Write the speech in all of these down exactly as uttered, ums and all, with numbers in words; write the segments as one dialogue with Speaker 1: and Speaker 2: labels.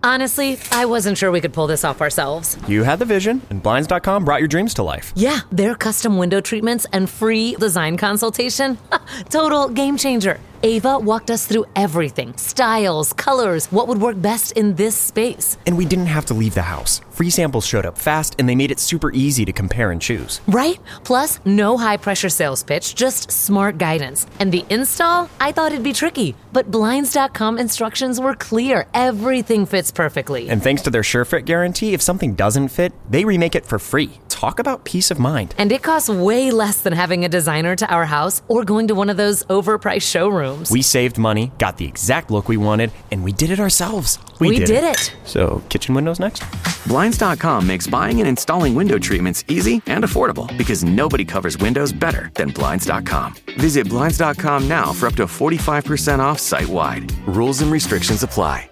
Speaker 1: Honestly, I wasn't sure we could pull this off ourselves.
Speaker 2: You had the vision, and Blinds dot com brought your dreams to life.
Speaker 1: Yeah, their custom window treatments and free design consultation. Total game changer. Ava walked us through everything. Styles, colors, what would work best in this space.
Speaker 2: And we didn't have to leave the house. Free samples showed up fast, and they made it super easy to compare and choose.
Speaker 1: Right? Plus, no high-pressure sales pitch, just smart guidance. And the install? I thought it'd be tricky, but Blinds dot com instructions were clear. Everything fits perfectly.
Speaker 2: And thanks to their SureFit guarantee, if something doesn't fit, they remake it for free. Talk about peace of mind.
Speaker 1: And it costs way less than having a designer to our house or going to one of those overpriced showrooms.
Speaker 2: We saved money, got the exact look we wanted, and we did it ourselves. We,
Speaker 1: we
Speaker 2: did,
Speaker 1: did
Speaker 2: it.
Speaker 1: it.
Speaker 2: So, kitchen windows next?
Speaker 3: Blinds dot com makes buying and installing window treatments easy and affordable because nobody covers windows better than Blinds dot com. Visit Blinds dot com now for up to forty-five percent off site-wide. Rules and restrictions apply.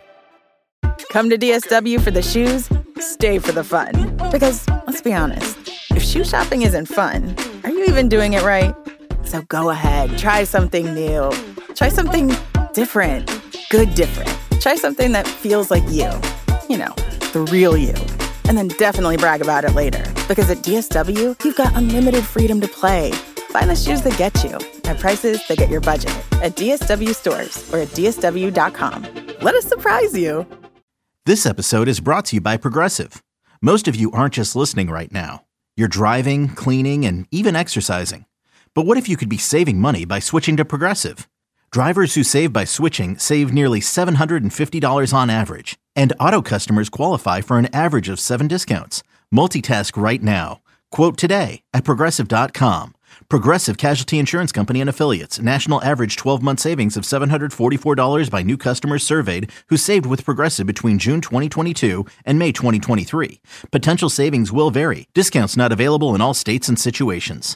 Speaker 4: Come to D S W for the shoes, stay for the fun. Because, let's be honest, if shoe shopping isn't fun, are you even doing it right? So go ahead, try something new. Try something different. Good different. Try something that feels like you. You know, the real you. And then definitely brag about it later. Because at D S W, you've got unlimited freedom to play. Find the shoes that get you at prices that get your budget at D S W stores or at D S W dot com. Let us surprise you.
Speaker 5: This episode is brought to you by Progressive. Most of you aren't just listening right now. You're driving, cleaning, and even exercising. But what if you could be saving money by switching to Progressive? Drivers who save by switching save nearly seven hundred fifty dollars on average. And auto customers qualify for an average of seven discounts. Multitask right now. Quote today at Progressive dot com. Progressive Casualty Insurance Company and Affiliates. National average twelve-month savings of seven hundred forty-four dollars by new customers surveyed who saved with Progressive between June twenty twenty-two and May twenty twenty-three. Potential savings will vary. Discounts not available in all states and situations.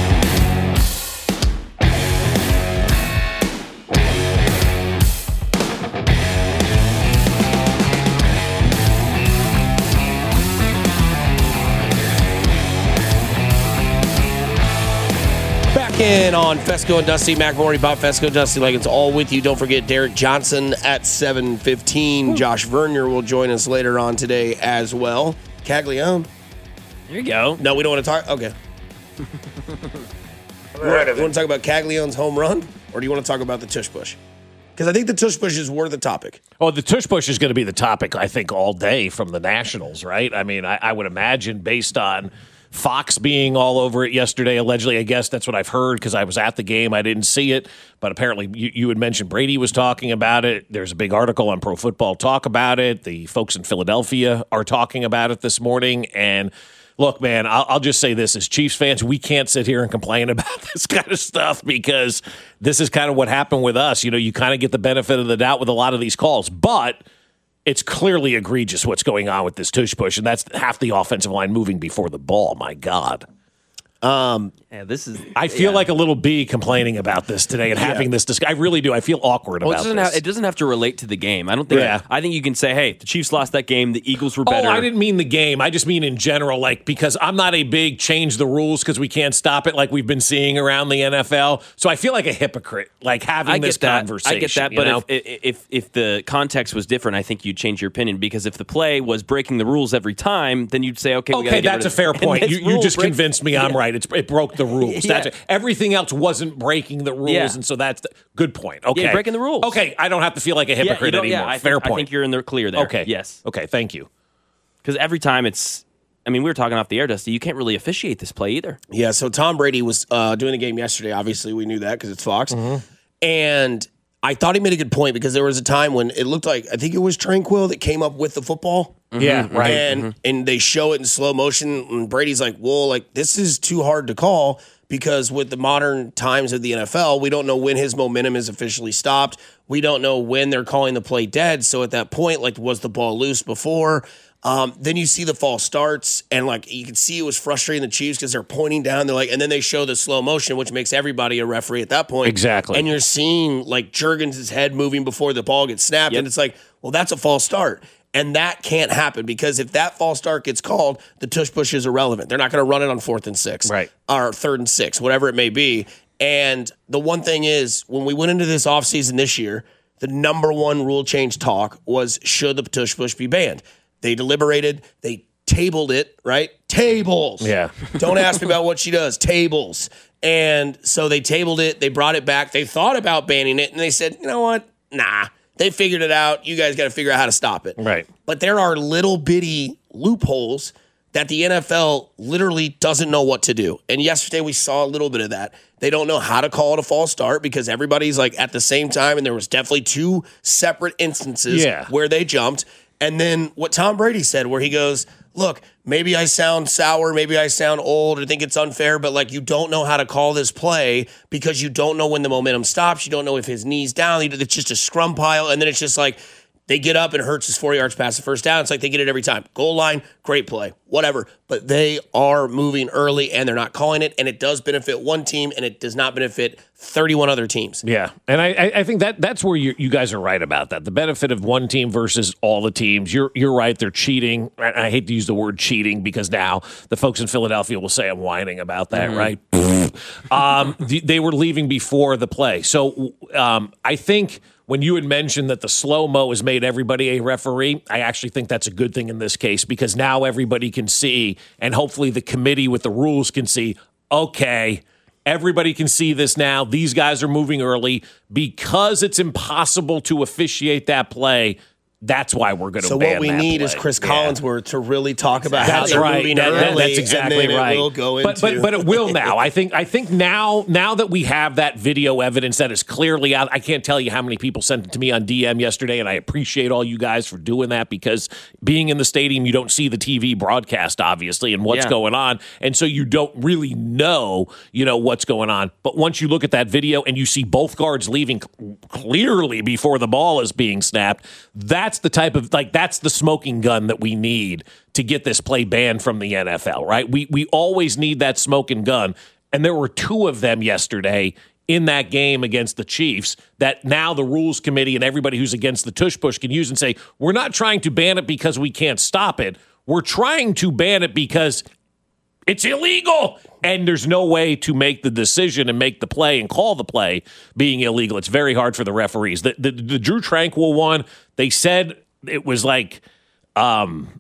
Speaker 6: In on Fesco and Dusty, McElroy, Bob Fesco, Dusty Leggins, all with you. Don't forget Derek Johnson at seven fifteen. Josh Vernier will join us later on today as well. Caglione.
Speaker 7: There you go.
Speaker 6: No, we don't want to talk. Okay. Right, you want to talk about Caglione's home run, or do you want to talk about the tush push? Because I think the tush pushes were the topic.
Speaker 7: Oh, the tush push is going to be the topic, I think, all day from the Nationals, right? I mean, I, I would imagine based on Fox being all over it yesterday, allegedly. I guess that's what I've heard because I was at the game. I didn't see it, but apparently you, you had mentioned Brady was talking about it. There's a big article on Pro Football Talk about it. The folks in Philadelphia are talking about it this morning. And look, man, I'll, I'll just say this. As Chiefs fans, we can't sit here and complain about this kind of stuff because this is kind of what happened with us. You know, you kind of get the benefit of the doubt with a lot of these calls, but it's clearly egregious what's going on with this tush push, and that's half the offensive line moving before the ball. My God.
Speaker 6: Um,
Speaker 8: yeah, this is.
Speaker 7: I feel
Speaker 8: yeah.
Speaker 7: like a little bee complaining about this today and yeah. having this discussion. I really do. I feel awkward
Speaker 8: well,
Speaker 7: about
Speaker 8: it doesn't
Speaker 7: this.
Speaker 8: Have, it doesn't have to relate to the game. I don't think.
Speaker 7: Yeah.
Speaker 8: I think you can say, "Hey, the Chiefs lost that game. The Eagles were better."
Speaker 7: Oh, I didn't mean the game. I just mean in general, like because I'm not a big change the rules because we can't stop it like we've been seeing around the N F L. So I feel like a hypocrite, like having
Speaker 8: I get
Speaker 7: this
Speaker 8: that.
Speaker 7: conversation.
Speaker 8: I get that,
Speaker 7: you
Speaker 8: but
Speaker 7: know?
Speaker 8: if, if if the context was different, I think you'd change your opinion because if the play was breaking the rules every time, then you'd say, "Okay, we
Speaker 7: okay,
Speaker 8: get
Speaker 7: that's
Speaker 8: rid
Speaker 7: a fair
Speaker 8: of
Speaker 7: point. You, you just
Speaker 8: breaks,
Speaker 7: convinced me I'm
Speaker 8: yeah.
Speaker 7: right. It's, it broke the rules.
Speaker 8: yeah.
Speaker 7: That's everything else wasn't breaking the rules,
Speaker 8: yeah.
Speaker 7: and so that's the, good point. Okay,
Speaker 8: yeah, breaking the rules.
Speaker 7: Okay, I don't have to feel like a hypocrite
Speaker 8: yeah,
Speaker 7: anymore.
Speaker 8: Yeah, I
Speaker 7: fair
Speaker 8: think,
Speaker 7: point.
Speaker 8: I think you're in the clear there.
Speaker 7: Okay,
Speaker 8: yes.
Speaker 7: Okay, thank you.
Speaker 8: Because every time it's, I mean, we were talking off the air, Dusty. You can't really officiate this play either.
Speaker 6: Yeah. So Tom Brady was uh, doing the game yesterday. Obviously, we knew that because it's Fox,
Speaker 7: mm-hmm.
Speaker 6: and I thought he made a good point because there was a time when it looked like I think it was Tranquil that came up with the football.
Speaker 7: Mm-hmm. Yeah, right.
Speaker 6: And
Speaker 7: mm-hmm.
Speaker 6: and they show it in slow motion, and Brady's like, "Well, like this is too hard to call." Because with the modern times of the N F L, we don't know when his momentum is officially stopped. We don't know when they're calling the play dead. So at that point, like, was the ball loose before? Um, then you see the false starts, and like you can see it was frustrating the Chiefs because they're pointing down. They're like, and then they show the slow motion, which makes everybody a referee at that point.
Speaker 7: Exactly.
Speaker 6: And you're seeing like Juergens' head moving before the ball gets snapped,
Speaker 8: yep.
Speaker 6: and it's like, well, that's a false start. And that can't happen because if that false start gets called, the tush push is irrelevant. They're not going to run it on fourth and six,
Speaker 7: right,
Speaker 6: or third and six, whatever it may be. And the one thing is, when we went into this offseason this year, the number one rule change talk was, should the tush push be banned? They deliberated. They tabled it, right? Tables.
Speaker 7: Yeah.
Speaker 6: Don't ask me about what she does. Tables. And so they tabled it. They brought it back. They thought about banning it, and they said, you know what? Nah. They figured it out. You guys got to figure out how to stop it.
Speaker 7: Right.
Speaker 6: But there are little bitty loopholes that the N F L literally doesn't know what to do. And yesterday we saw a little bit of that. They don't know how to call it a false start because everybody's like at the same time, and there was definitely two separate instances
Speaker 7: yeah.
Speaker 6: where they jumped. And then what Tom Brady said, where he goes, look, maybe I sound sour, maybe I sound old or think it's unfair, but like you don't know how to call this play because you don't know when the momentum stops. You don't know if his knee's down. It's just a scrum pile. And then it's just like they get up and Hurts is four yards past the first down. It's like they get it every time. Goal line, great play, whatever. But they are moving early and they're not calling it. And it does benefit one team and it does not benefit thirty-one other teams.
Speaker 7: Yeah. And I, I think that that's where you, you guys are right about that. The benefit of one team versus all the teams. You're you're right. They're cheating. I, I hate to use the word cheating because now the folks in Philadelphia will say I'm whining about that, mm-hmm. right? um, the, they were leaving before the play. So um, I think when you had mentioned that the slow-mo has made everybody a referee, I actually think that's a good thing in this case because now everybody can see, and hopefully the committee with the rules can see, okay, everybody can see this now. These guys are moving early. Because it's impossible to officiate that play, that's why we're going to
Speaker 6: so
Speaker 7: ban
Speaker 6: what we
Speaker 7: that
Speaker 6: need
Speaker 7: play.
Speaker 6: is Chris
Speaker 7: yeah.
Speaker 6: Collinsworth to really talk about
Speaker 7: that's
Speaker 6: how they're
Speaker 7: right.
Speaker 6: moving
Speaker 7: that,
Speaker 6: early.
Speaker 7: That, that's exactly
Speaker 6: and then
Speaker 7: right.
Speaker 6: It will go
Speaker 7: but,
Speaker 6: into-
Speaker 7: but but it will now. I think I think now now that we have that video evidence that is clearly out. I can't tell you how many people sent it to me on D M yesterday, and I appreciate all you guys for doing that because being in the stadium, you don't see the T V broadcast obviously and what's
Speaker 8: yeah.
Speaker 7: going on, and so you don't really know you know what's going on. But once you look at that video and you see both guards leaving clearly before the ball is being snapped, that's the type of like that's the smoking gun that we need to get this play banned from the N F L, right? We we always need that smoking gun. And there were two of them yesterday in that game against the Chiefs that now the rules committee and everybody who's against the tush push can use and say, we're not trying to ban it because we can't stop it. We're trying to ban it because it's illegal. And there's no way to make the decision and make the play and call the play being illegal. It's very hard for the referees. The, the, the Drew Tranquill one, they said it was like um,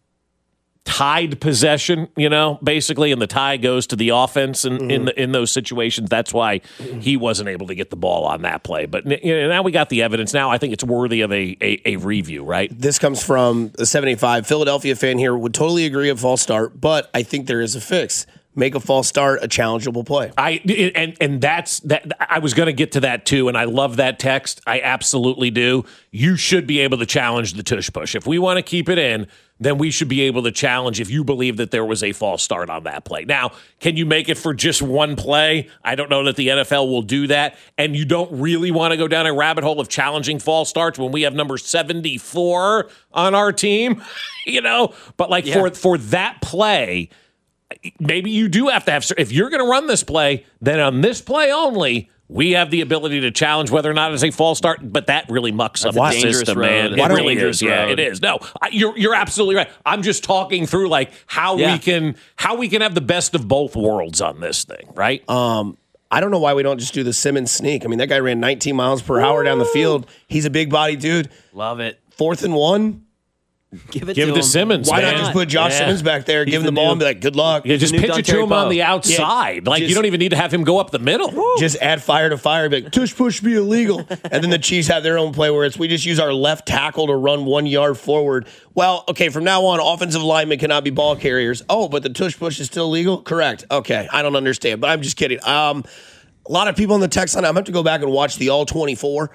Speaker 7: tied possession, you know, basically, and the tie goes to the offense in, mm-hmm. in, the, in those situations. That's why he wasn't able to get the ball on that play. But you know, now we got the evidence. Now I think it's worthy of a, a, a review, right?
Speaker 6: This comes from a seven eighty-five Philadelphia fan here. Would totally agree a false start, but I think there is a fix. Make a false start a challengeable play.
Speaker 7: I and and that's that. I was going to get to that too, and I love that text. I absolutely do. You should be able to challenge the tush push if we want to keep it in. Then we should be able to challenge if you believe that there was a false start on that play. Now, can you make it for just one play? I don't know that the N F L will do that, and you don't really want to go down a rabbit hole of challenging false starts when we have number seventy-four on our team, you know. But like yeah. for for that play. Maybe you do have to have, if you're going to run this play, then on this play only, we have the ability to challenge whether or not it's a false start, but that really mucks up the system, man. It really is. Yeah, it is. No, you're you're absolutely right. I'm just talking through like how yeah. we can how we can have the best of both worlds on this thing, right?
Speaker 6: Um, I don't know why we don't just do the Simmons sneak. I mean, that guy ran nineteen miles per hour down the field. He's a big body dude.
Speaker 8: Love it.
Speaker 6: Fourth and one.
Speaker 8: Give it
Speaker 7: give
Speaker 8: to,
Speaker 7: to
Speaker 8: him.
Speaker 7: Simmons.
Speaker 6: Why
Speaker 7: man.
Speaker 6: not just put Josh
Speaker 7: yeah.
Speaker 6: Simmons back there,
Speaker 8: He's
Speaker 6: give him
Speaker 8: the
Speaker 6: the ball,
Speaker 8: new,
Speaker 6: and be like, "Good luck."
Speaker 7: Yeah, just pitch it to him on the outside.
Speaker 6: Yeah,
Speaker 7: like
Speaker 6: just,
Speaker 7: you don't even need to have him go up the middle.
Speaker 6: Just add fire to fire. Be like, tush push be illegal, and then the Chiefs have their own play where it's we just use our left tackle to run one yard forward. Well, okay, from now on, offensive linemen cannot be ball carriers. Oh, but the tush push is still legal. Correct. Okay, I don't understand, but I'm just kidding. Um, a lot of people on the text line. I'm going to have to go back and watch the all twenty-four.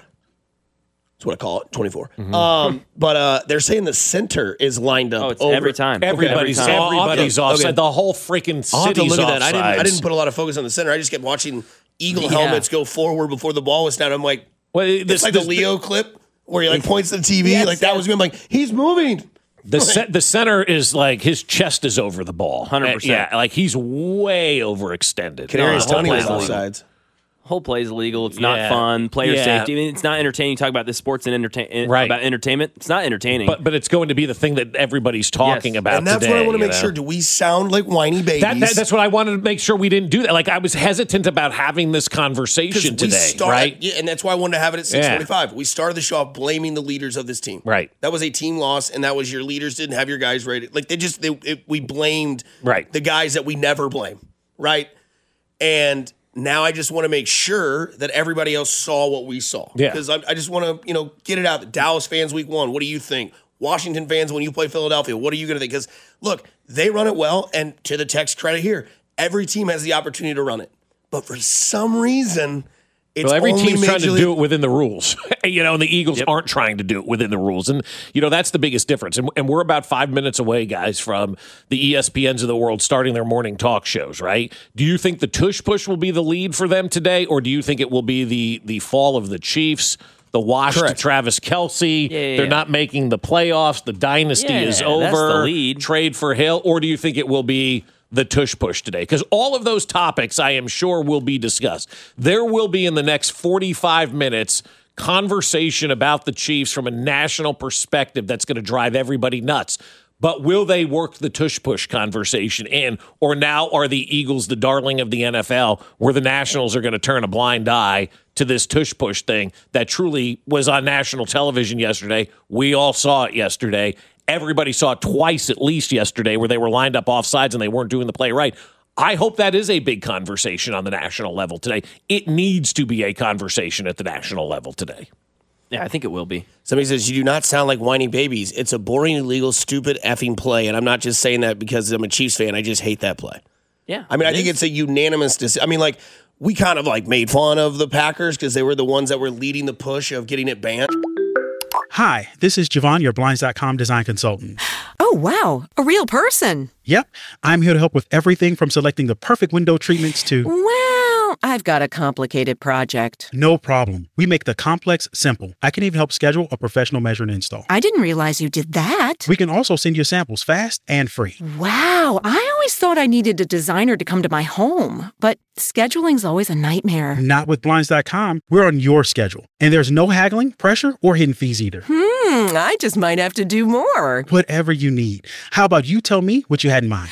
Speaker 6: That's what I call it, twenty-four. Mm-hmm. Um, but uh, they're saying the center is lined up.
Speaker 8: Oh, it's
Speaker 6: over.
Speaker 8: every time.
Speaker 7: Everybody's,
Speaker 8: every time.
Speaker 7: everybody's
Speaker 6: okay.
Speaker 7: offside.
Speaker 6: Okay.
Speaker 7: The whole freaking
Speaker 6: I'll have to
Speaker 7: city's
Speaker 6: look at that. I didn't, I
Speaker 7: offsides.
Speaker 6: didn't put a lot of focus on the center. I just kept watching Eagle
Speaker 8: Yeah.
Speaker 6: helmets go forward before the ball was down. I'm like,
Speaker 7: Well,
Speaker 6: it's
Speaker 7: this,
Speaker 6: like
Speaker 7: this,
Speaker 6: the Leo clip where he like points to the T V.
Speaker 8: Yes,
Speaker 6: like that
Speaker 8: yes.
Speaker 6: was me. I'm like, he's moving.
Speaker 7: The ce- the center is like his chest is over the ball.
Speaker 8: one hundred percent.
Speaker 7: Yeah, like he's way overextended.
Speaker 6: Kadarius
Speaker 7: No,
Speaker 6: Toney was
Speaker 7: completely.
Speaker 6: offsides.
Speaker 8: Whole play is illegal. It's
Speaker 7: Yeah.
Speaker 8: not fun. Player
Speaker 7: Yeah.
Speaker 8: safety. I mean, it's not entertaining. You talk about this sports and entertain
Speaker 7: Right.
Speaker 8: about entertainment. It's not entertaining.
Speaker 7: But but it's going to be the thing that everybody's talking
Speaker 8: Yes.
Speaker 7: about
Speaker 6: And that's
Speaker 7: today.
Speaker 6: what I want to
Speaker 7: you
Speaker 6: make
Speaker 7: know?
Speaker 6: sure. Do we sound like whiny babies?
Speaker 7: That, that, that's what I wanted to make sure we didn't do that. Like I was hesitant about having this conversation
Speaker 6: we
Speaker 7: today,
Speaker 6: start,
Speaker 7: right?
Speaker 6: Yeah, and that's why I wanted to have it at six twenty-five. We started the show off blaming the leaders of this team.
Speaker 7: Right.
Speaker 6: That was a team loss, and that was your leaders didn't have your guys ready. Like they just they it, we blamed
Speaker 7: Right.
Speaker 6: the guys that we never blame, right? And now I just want to make sure that everybody else saw what we saw.
Speaker 7: Yeah.
Speaker 6: Because I, I just want to, you know, get it out. The Dallas fans week one, what do you think? Washington fans, when you play Philadelphia, what are you going to think? Because, look, they run it well, and to the Tex credit here, every team has the opportunity to run it. But for some reason, it's
Speaker 7: Well, every
Speaker 6: only
Speaker 7: team's trying
Speaker 6: Major
Speaker 7: to
Speaker 6: League-
Speaker 7: do it within the rules, you know, and the Eagles aren't trying to do it within the rules. And, you know, that's the biggest difference. And, and we're about five minutes away, guys, from the E S P Ns of the world starting their morning talk shows, right? Do you think the tush push will be the lead for them today, or do you think it will be the the fall of the Chiefs, the wash
Speaker 6: Correct.
Speaker 7: to Travis Kelce?
Speaker 8: Yeah, yeah,
Speaker 7: They're
Speaker 8: yeah.
Speaker 7: not making the playoffs. The dynasty
Speaker 8: Yeah,
Speaker 7: is
Speaker 8: that's
Speaker 7: over.
Speaker 8: the lead.
Speaker 7: Trade for Hill, or do you think it will be the tush push today? Because all of those topics, I am sure, will be discussed. There will be in the next forty-five minutes conversation about the Chiefs from a national perspective that's going to drive everybody nuts. But will they work the tush push conversation in, or now are the Eagles the darling of the N F L, where the Nationals are going to turn a blind eye to this tush push thing that truly was on national television yesterday? We all saw it yesterday. Everybody saw it twice at least yesterday, where they were lined up off sides and they weren't doing the play right. I hope that is a big conversation on the national level today. It needs to be a conversation at the national level today.
Speaker 8: yeah, I think it will be.
Speaker 6: Somebody says, you do not sound like whiny babies. It's a boring, illegal, stupid effing play. And I'm not just saying that because I'm a Chiefs fan. I just hate that play.
Speaker 8: Yeah.
Speaker 6: I mean, I
Speaker 8: it
Speaker 6: think
Speaker 8: is.
Speaker 6: it's a unanimous decision. I mean, like, we kind of like made fun of the Packers because they were the ones that were leading the push of getting it banned.
Speaker 9: Hi, this is Javon, your Blinds dot com design consultant.
Speaker 10: Oh, wow. A real person.
Speaker 9: Yep, I'm here to help with everything from selecting the perfect window treatments to...
Speaker 10: Well, I've got a complicated project.
Speaker 9: No problem. We make the complex simple. I can even help schedule a professional measure and install.
Speaker 10: I didn't realize you did that.
Speaker 9: We can also send you samples fast and free.
Speaker 10: Wow. I always thought I needed a designer to come to my home, but scheduling's always a nightmare.
Speaker 9: Not with Blinds dot com. We're on your schedule. And there's no haggling, pressure, or hidden fees either.
Speaker 10: Hmm, I just might have to do more.
Speaker 9: Whatever you need. How about you tell me what you had in mind?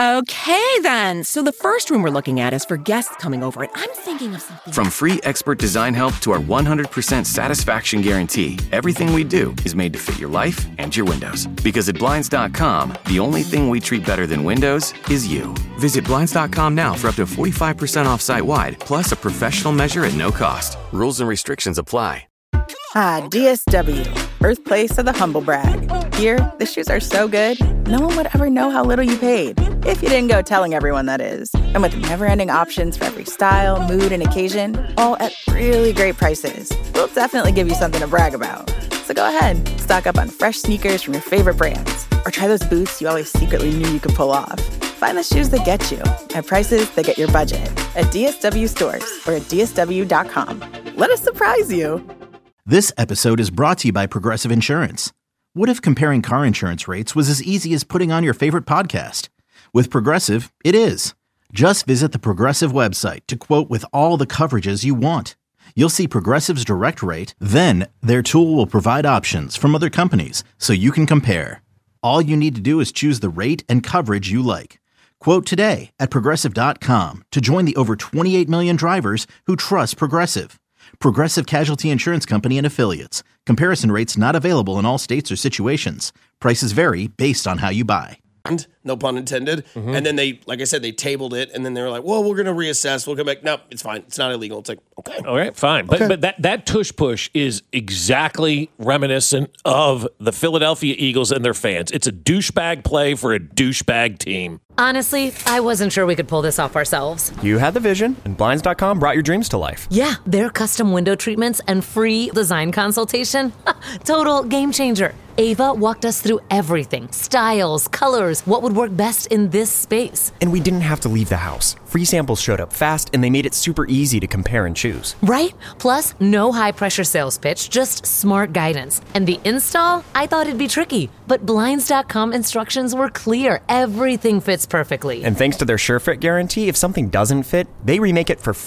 Speaker 10: Okay, then. So the first room we're looking at is for guests coming over, and I'm thinking of something.
Speaker 3: From free expert design help to our one hundred percent satisfaction guarantee, everything we do is made to fit your life and your windows. Because at Blinds dot com, the only thing we treat better than windows is you. Visit Blinds dot com now for up to forty-five percent off site-wide, plus a professional measure at no cost. Rules and restrictions apply.
Speaker 4: Ah, D S W, birthplace of the humble brag. Here, the shoes are so good, no one would ever know how little you paid. If you didn't go telling everyone, that is. And with never-ending options for every style, mood, and occasion, all at really great prices, we'll definitely give you something to brag about. So go ahead, stock up on fresh sneakers from your favorite brands, or try those boots you always secretly knew you could pull off. Find the shoes that get you at prices that get your budget at D S W stores or at D S W dot com. Let us surprise you.
Speaker 5: This episode is brought to you by Progressive Insurance. What if comparing car insurance rates was as easy as putting on your favorite podcast? With Progressive, it is. Just visit the Progressive website to quote with all the coverages you want. You'll see Progressive's direct rate, then their tool will provide options from other companies so you can compare. All you need to do is choose the rate and coverage you like. Quote today at Progressive dot com to join the over twenty-eight million drivers who trust Progressive. Progressive Casualty Insurance Company and Affiliates. Comparison rates not available in all states or situations. Prices vary based on how you buy.
Speaker 6: No pun intended.
Speaker 7: Mm-hmm.
Speaker 6: And then they, like I said, they tabled it, and then they were like, well, we're going to reassess. We'll come back. No, it's fine. It's not illegal. It's like, okay.
Speaker 7: All right, fine. But but that, that tush push is exactly reminiscent of the Philadelphia Eagles and their fans. It's a douchebag play for a douchebag team.
Speaker 1: Honestly, I wasn't sure we could pull this off ourselves.
Speaker 2: You had the vision, and Blinds dot com brought your dreams to life.
Speaker 1: Yeah, their custom window treatments and free design consultation. Total game changer. Ava walked us through everything. Styles, colors, what would work best in this space.
Speaker 2: And we didn't have to leave the house. Free samples showed up fast, and they made it super easy to compare and choose.
Speaker 1: Right? Plus, no high-pressure sales pitch, just smart guidance. And the install? I thought it'd be tricky, but Blinds dot com instructions were clear. Everything fits perfectly.
Speaker 2: And thanks to their SureFit guarantee, if something doesn't fit, they remake it for free.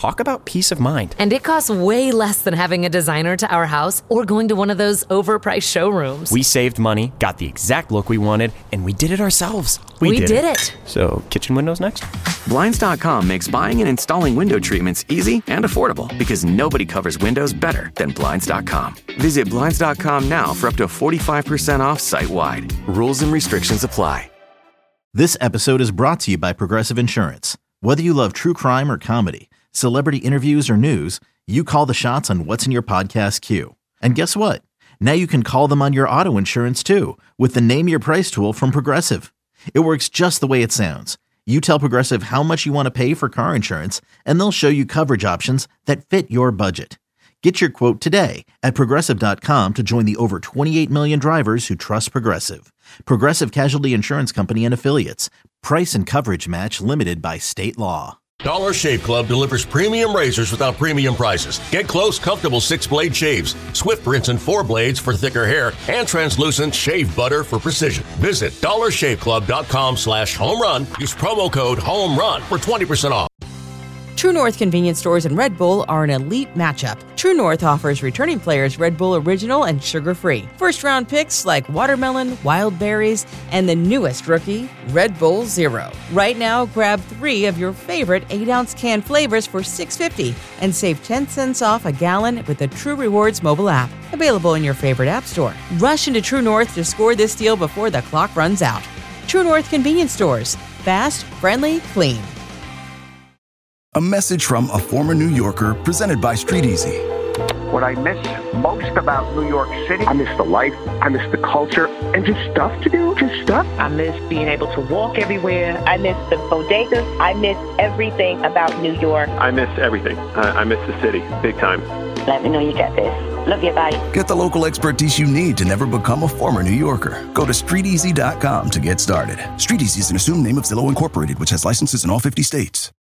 Speaker 2: Talk about peace of mind.
Speaker 1: And it costs way less than having a designer to our house or going to one of those overpriced showrooms.
Speaker 2: We saved money, got the exact look we wanted, and we did it ourselves. We,
Speaker 1: we
Speaker 2: did,
Speaker 1: did
Speaker 2: it.
Speaker 1: it.
Speaker 2: So, kitchen windows next?
Speaker 3: Blinds dot com makes buying and installing window treatments easy and affordable because nobody covers windows better than Blinds dot com. Visit Blinds dot com now for up to forty-five percent off site-wide. Rules and restrictions apply.
Speaker 5: This episode is brought to you by Progressive Insurance. Whether you love true crime or comedy, celebrity interviews or news, you call the shots on what's in your podcast queue. And guess what? Now you can call them on your auto insurance too with the Name Your Price tool from Progressive. It works just the way it sounds. You tell Progressive how much you want to pay for car insurance, and they'll show you coverage options that fit your budget. Get your quote today at Progressive dot com to join the over twenty-eight million drivers who trust Progressive. Progressive Casualty Insurance Company and Affiliates. Price and coverage match limited by state law.
Speaker 11: Dollar Shave Club delivers premium razors without premium prices. Get close, comfortable six-blade shaves, swift rinse and four blades for thicker hair, and translucent shave butter for precision. Visit dollar shave club dot com slash home run. Use promo code HOMERUN for twenty percent off.
Speaker 12: True North Convenience Stores and Red Bull are an elite matchup. True North offers returning players Red Bull Original and sugar-free. First-round picks like watermelon, wild berries, and the newest rookie, Red Bull Zero. Right now, grab three of your favorite eight-ounce can flavors for six dollars and fifty cents and save ten cents off a gallon with the True Rewards mobile app. Available in your favorite app store. Rush into True North to score this deal before the clock runs out. True North Convenience Stores. Fast, friendly, clean.
Speaker 13: A message from a former New Yorker presented by Street Easy.
Speaker 14: What I miss most about New York City, I miss the life, I miss the culture, and just stuff to do, just stuff.
Speaker 15: I miss being able to walk everywhere. I miss the bodegas. I miss everything about New York.
Speaker 16: I miss everything. I, I miss the city, big time.
Speaker 15: Let me know you get this. Love you, bye.
Speaker 13: Get the local expertise you need to never become a former New Yorker. Go to street easy dot com to get started. Street Easy is an assumed name of Zillow Incorporated, which has licenses in all fifty states.